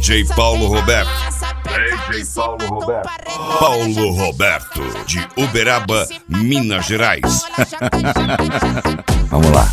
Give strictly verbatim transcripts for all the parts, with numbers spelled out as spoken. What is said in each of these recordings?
D J Paulo Roberto. D J Paulo Roberto. Paulo Roberto, de Uberaba, Minas Gerais. Vamos lá.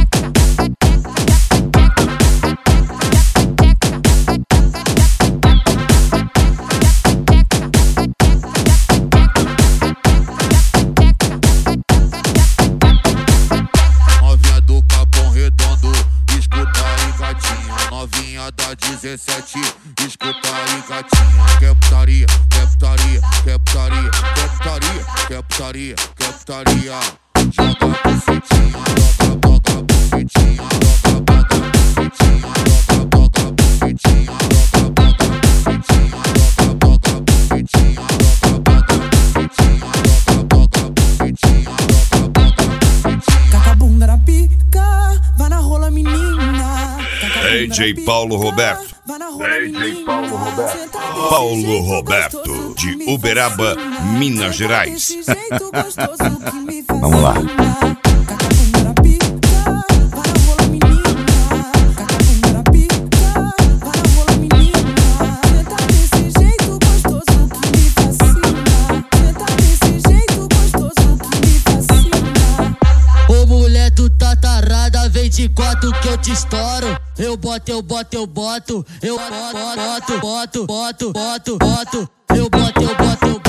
Novinha do Capão Redondo, escuta aí gatinha. Novinha da dezessete, escuta aí gatinha. Quer putaria, quer putaria, quer putaria, quer putaria, quer putaria, quer putaria. Joga bucetinha, joga, joga bucetinha, joga, joga bucetinha, joga, joga bucetinha, joga, joga bucetinha, joga, joga bucetinha, joga, joga bucetinha, joga, joga bucetinha, joga, joga bucetinha. Caca a bunda na pica, vai na rola menina. D J Paulo Roberto. D J Paulo Roberto. Paulo Roberto, de Uberaba, Minas Gerais. Vamos lá. Ô mulher, tu tá tarada, vem de quatro que eu te estouro. Eu boto, eu boto, eu boto, eu boto, boto, boto, boto, boto, boto. Eu boto, eu boto, eu